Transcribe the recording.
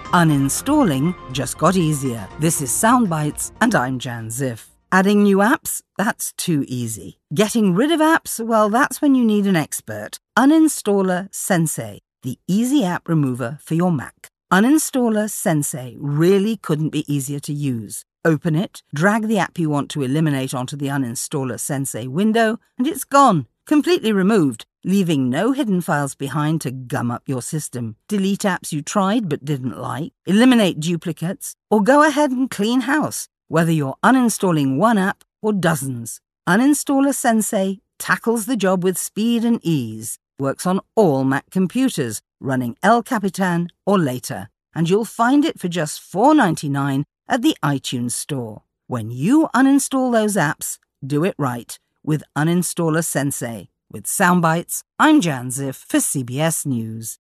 Uninstalling just got easier. This is Soundbites, and I'm Jan Ziff. Adding new apps? That's too easy. Getting rid of apps? Well, that's when you need an expert. Uninstaller Sensei, the easy app remover for your Mac. Uninstaller Sensei really couldn't be easier to use. Open it, drag the app you want to eliminate onto the Uninstaller Sensei window, and it's gone, completely removed, leaving no hidden files behind to gum up your system. Delete apps you tried but didn't like, eliminate duplicates, or go ahead and clean house, whether you're uninstalling one app or dozens. Uninstaller Sensei tackles the job with speed and ease, works on all Mac computers, running El Capitan or later, and you'll find it for just $4.99 at the iTunes Store. When you uninstall those apps, do it right with Uninstaller Sensei. With Soundbites, I'm Jan Ziff for CBS News.